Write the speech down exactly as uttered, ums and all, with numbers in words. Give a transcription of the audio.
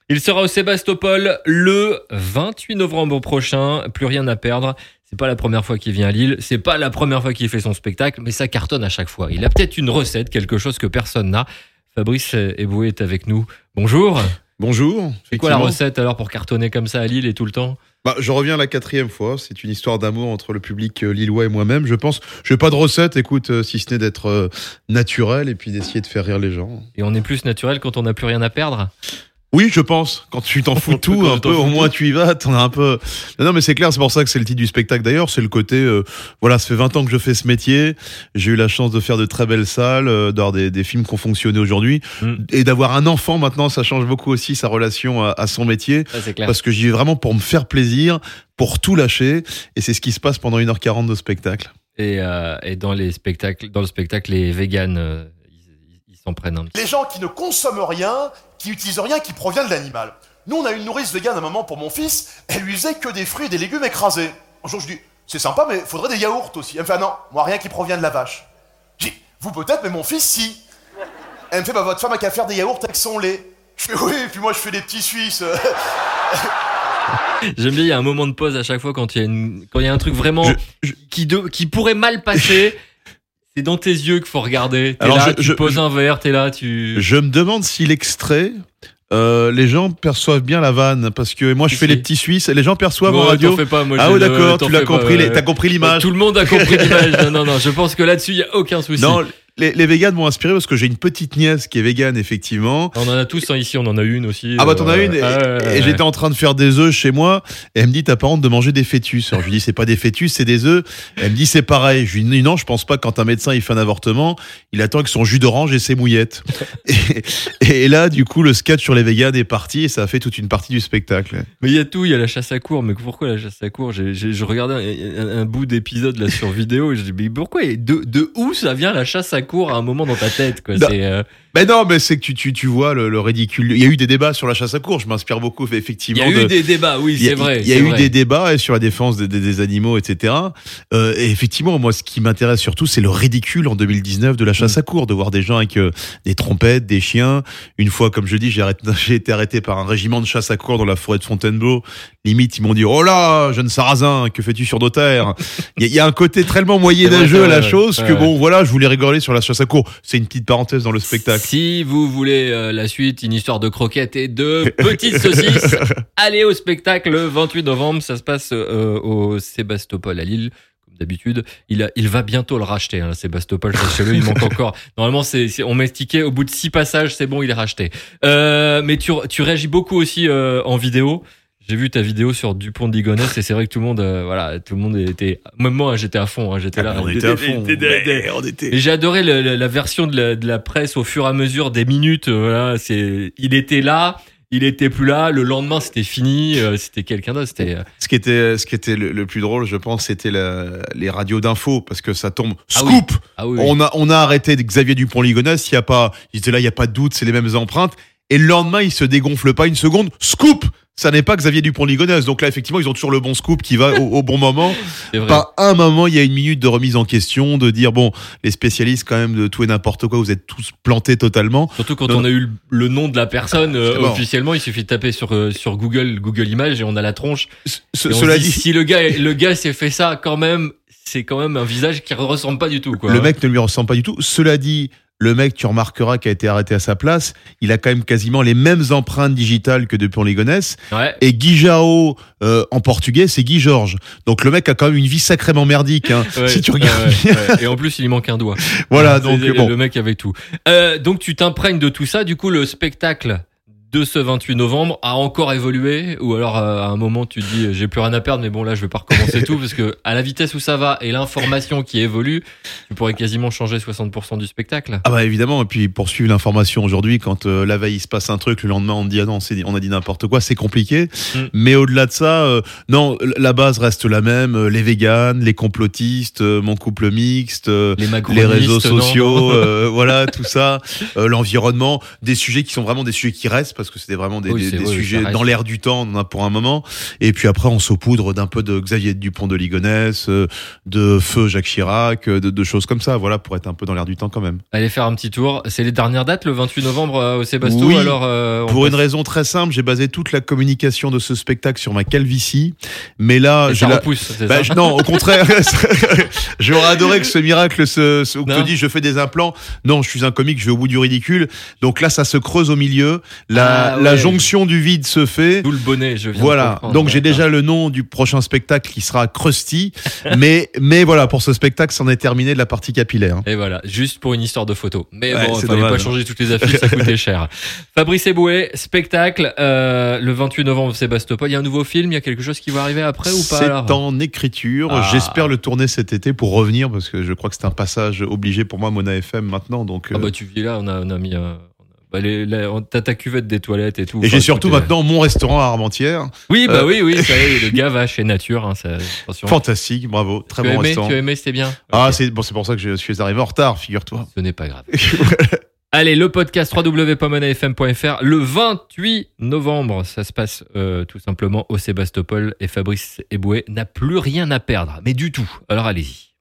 Il sera au Sébastopol le vingt-huit novembre prochain. Plus rien à perdre. C'est pas la première fois qu'il vient à Lille. C'est pas la première fois qu'il fait son spectacle, mais ça cartonne à chaque fois. Il a peut-être une recette, quelque chose que personne n'a. Fabrice Eboué est avec nous. Bonjour. Bonjour. C'est quoi la recette alors pour cartonner comme ça à Lille et tout le temps ? Bah, je reviens la quatrième fois. C'est une histoire d'amour entre le public lillois et moi-même. Je pense, je n'ai pas de recette, écoute, si ce n'est d'être euh, naturel et puis d'essayer de faire rire les gens. Et on est plus naturel quand on n'a plus rien à perdre ? Oui, je pense. Quand tu t'en fous tout, un peu, au moins tu y vas, t'en as un peu. Non, non, mais c'est clair, c'est pour ça que c'est le titre du spectacle d'ailleurs. C'est le côté, euh, voilà, ça fait vingt ans que je fais ce métier. J'ai eu la chance de faire de très belles salles, euh, d'avoir des, des films qui ont fonctionné aujourd'hui. Mm. Et d'avoir un enfant maintenant, ça change beaucoup aussi sa relation à, à son métier. Ça, c'est clair. Parce que j'y vais vraiment pour me faire plaisir, pour tout lâcher. Et c'est ce qui se passe pendant une heure quarante de spectacle. Et, euh, et dans les spectacles, dans le spectacle, les véganes, euh, ils, ils s'en prennent un petit peu. Les gens qui ne consomment rien, qui n'utilisent rien qui provient de l'animal. Nous, on a une nourrice végane à un moment pour mon fils, elle lui faisait que des fruits et des légumes écrasés. Un jour, je dis, c'est sympa, mais faudrait des yaourts aussi. Elle me fait, ah non, moi, rien qui provient de la vache. Je dis, vous peut-être, mais mon fils, si. Elle me fait, bah, votre femme a qu'à faire des yaourts avec son lait. Je fais, oui, et puis moi, je fais des petits Suisses. J'aime bien, il y a un moment de pause à chaque fois quand il y a, une, quand il y a un truc vraiment je, je... Qui, de, qui pourrait mal passer. C'est dans tes yeux qu'il faut regarder. T'es Alors là, je, tu je, poses je, un verre, t'es là, tu... Je me demande si l'extrait, euh, les gens perçoivent bien la vanne, parce que moi je si, fais si. les petits Suisses, et les gens perçoivent bon, en radio. T'en fais pas, moi, ah oui, d'accord, le, tu l'as compris, pas, les, t'as compris l'image. Tout le monde a compris l'image. Non, non, non, je pense que là-dessus, il n'y a aucun souci. Non, les, les véganes m'ont inspiré parce que j'ai une petite nièce qui est végane, effectivement. On en a tous hein, ici, on en a une aussi. Ah bah t'en as euh, une, et, ah, ouais, ouais, et j'étais en train de faire des œufs chez moi, et elle me dit, t'as pas honte de manger des fœtus? Alors je lui dis, c'est pas des fœtus, c'est des œufs. Elle me dit, c'est pareil. Je lui dis, non, je pense pas que quand un médecin il fait un avortement, il attend avec son jus d'orange et ses mouillettes. et, et là, du coup, le sketch sur les véganes est parti, et ça a fait toute une partie du spectacle. Mais il y a tout, il y a la chasse à courre. Mais pourquoi la chasse à courre? j'ai, j'ai, Je regardais un, un, un bout d'épisode là sur vidéo, et je dis, mais pourquoi? De, de où ça vient la chasse à courre à un moment dans ta tête, quoi? Non. C'est, euh... Mais non, mais c'est que tu, tu, tu vois le, le ridicule. Il y a eu des débats sur la chasse à courre. Je m'inspire beaucoup, effectivement. Il y a de... eu des débats, oui, c'est il y a, vrai. Il y a c'est eu vrai. des débats sur la défense des, des, des animaux, et cetera. Euh, et effectivement, moi, ce qui m'intéresse surtout, c'est le ridicule en deux mille dix-neuf de la chasse à courre, de voir des gens avec euh, des trompettes, des chiens. Une fois, comme je dis, j'ai, arrêté, j'ai été arrêté par un régiment de chasse à courre dans la forêt de Fontainebleau. Limite, ils m'ont dit, oh là, jeune sarrasin, que fais-tu sur nos terres? Il y, y a un côté tellement moyenâgeux à la ouais, chose ouais, que ouais. bon, voilà, je voulais rigoler sur la chasse à courre. C'est une petite parenthèse dans le spectacle. Si vous voulez euh, la suite, une histoire de croquettes et de petites saucisses, allez au spectacle le vingt-huit novembre. Ça se passe euh, au Sébastopol à Lille. Comme d'habitude, il, a, il va bientôt le racheter, hein, Sébastopol, sachez-le, il manque encore. Normalement, c'est, c'est, on m'expliquait, au bout de six passages, c'est bon, il est racheté. Euh, mais tu, tu réagis beaucoup aussi euh, en vidéo. J'ai vu ta vidéo sur Dupont de Ligonnès et c'est vrai que tout le monde, euh, voilà, tout le monde était, même moi, j'étais à fond, hein, j'étais là. On était à fond. On était. Et j'ai adoré le, la, la version de la, de la presse au fur et à mesure des minutes. Euh, voilà, c'est, il était là, il était plus là. Le lendemain, c'était fini. Euh, c'était quelqu'un d'autre. C'était. Euh... Ce qui était, ce qui était le, le plus drôle, je pense, c'était la, les radios d'infos parce que ça tombe. Ah Scoop. Oui. Ah oui, oui. On a, on a arrêté Xavier Dupont de Ligonnès. Il y a pas, il était là, il y a pas de doute, c'est les mêmes empreintes. Et le lendemain, il se dégonfle pas une seconde. Scoop. Ça n'est pas Xavier Dupont de Ligonnès. Donc là, effectivement, ils ont toujours le bon scoop qui va au, au bon moment. Pas un moment, il y a une minute de remise en question, de dire, bon, les spécialistes, quand même, de tout et n'importe quoi, vous êtes tous plantés totalement. Surtout quand Donc, on a eu le, le nom de la personne, euh, officiellement, il suffit de taper sur, euh, sur Google, Google Images et on a la tronche. Ce, cela dit, dit, si le gars, le gars s'est fait ça, quand même, c'est quand même un visage qui ne ressemble pas du tout, quoi. Le mec ne lui ressemble pas du tout. Cela dit, le mec, tu remarqueras, qui a été arrêté à sa place, il a quand même quasiment les mêmes empreintes digitales que Dupont de Ligonnès. Ouais. Et Guy Jao, euh, en portugais, c'est Guy Georges. Donc le mec a quand même une vie sacrément merdique, hein, ouais, si tu regardes ouais, ouais. Et en plus, il lui manque un doigt. Voilà, donc c'est, bon. Le mec avec tout. Euh, donc tu t'imprègnes de tout ça. Du coup, le spectacle de ce vingt-huit novembre a encore évolué, ou alors à un moment tu te dis j'ai plus rien à perdre, mais bon là je vais pas recommencer tout, parce que à la vitesse où ça va et l'information qui évolue, tu pourrais quasiment changer soixante pour cent du spectacle. Ah bah évidemment, et puis poursuivre l'information aujourd'hui, quand euh, la veille il se passe un truc, le lendemain on te dit ah non, c'est, on a dit n'importe quoi, c'est compliqué. Mm. Mais au-delà de ça, euh, non, la base reste la même, euh, les véganes, les complotistes, euh, mon couple mixte, euh, les, les réseaux sociaux, non, non. Euh, voilà tout ça, euh, l'environnement, des sujets qui sont vraiment des sujets qui restent. parce que c'était vraiment des, Oui, des, c'est des vrai, sujets ça dans reste. l'air du temps, on en a pour un moment. Et puis après, on saupoudre d'un peu de Xavier Dupont de Ligonnès, euh, de Feu Jacques Chirac, euh, de, de choses comme ça, voilà, pour être un peu dans l'air du temps quand même. Allez faire un petit tour. C'est les dernières dates, le vingt-huit novembre euh, au Sébasto. Oui, alors, euh, on Pour une passe- raison très simple, j'ai basé toute la communication de ce spectacle sur ma calvitie, mais là, Et j'ai ça la- repousse, c'est Bah, ça je- non, au contraire, j'aurais adoré que ce miracle se, se où Non. te dis je fais des implants. Non, je suis un comique, je vais au bout du ridicule. Donc là, ça se creuse au milieu. La, Ah, la ouais. jonction du vide se fait. D'où le bonnet, je viens de Voilà. comprendre. Donc j'ai D'accord. déjà le nom du prochain spectacle qui sera Krusty. mais, mais voilà, pour ce spectacle, c'en est terminé de la partie capillaire. Et voilà, juste pour une histoire de photo. Mais Ouais, bon, il c'est fallait dommage. pas changer toutes les affiches, ça coûtait cher. Fabrice Eboué, spectacle, euh, le vingt-huit novembre au Sébastopol. Il y a un nouveau film, il y a quelque chose qui va arriver après ou pas C'est alors en écriture. Ah. J'espère le tourner cet été pour revenir parce que je crois que c'est un passage obligé pour moi, Mona F M maintenant. Donc, Ah euh, bah tu vis là, on a, on a mis... Euh, bah les, les- on- t'as ta cuvette des toilettes et tout. et Enfin, j'ai surtout tout est- maintenant mon restaurant à Armentières. Oui, bah Euh, oui, oui, ça y est, le gars va chez Nature. Hein, ça, attention. Fantastique, bravo. Très tu as bon aimé, restaurant. tu as aimé, c'était bien. Ah, Ok. c'est bon, c'est pour ça que je suis arrivé en retard, figure-toi. Ce n'est pas grave. Allez, le podcast w w w point mona f m point f r le vingt-huit novembre, ça se passe euh, tout simplement au Sébastopol et Fabrice Eboué n'a plus rien à perdre, mais du tout. Alors allez-y.